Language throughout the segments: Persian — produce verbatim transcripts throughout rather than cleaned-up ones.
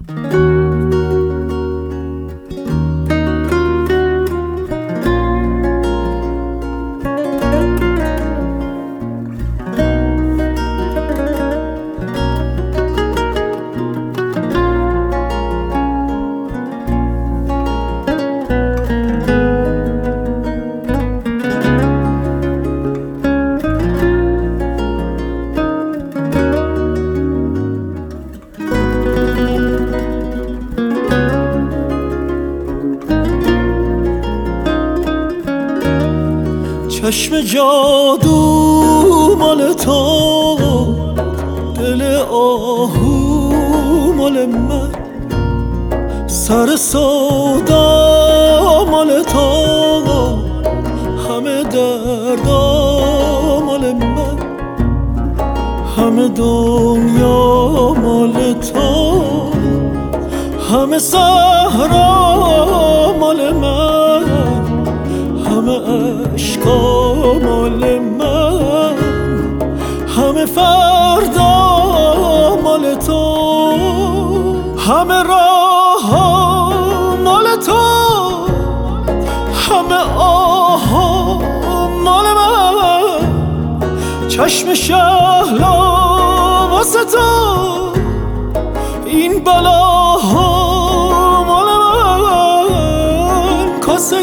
چشم جادو مال تو، دل آهو مال من، سر سودا مال تو، همه دردا مال من، همه دنیا مال تو، همه صحرا مال من، همه عشقا مال من، همه فردا مال تو، همه راه‌ها مال تو، همه آها مال من، چشم شهلا واسه تو، این بلاها مال من، کاسه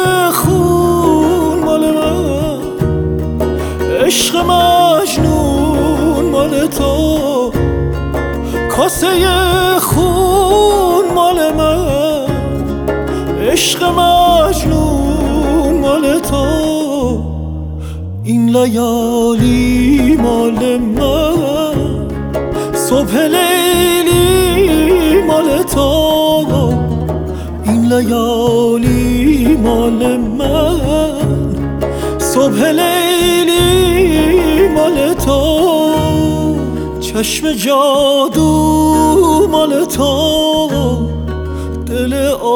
عشق مجنون مال تو، کاسه خون مال من، عشق مجنون مال تو، این لیالی مال من، صبح لیلی مال تو، این لیالی مال من، صبح لیلی مال تو، چشم جادو مال تو، دل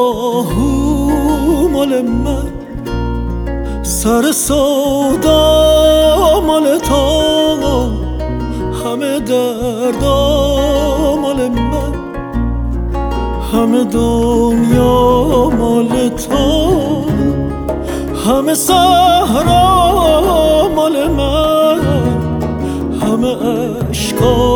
آهو مال من، سر سودا مال تو، همه دردا مال من، همه دنیا مال تو، همه صحرا مال من، همه عشقا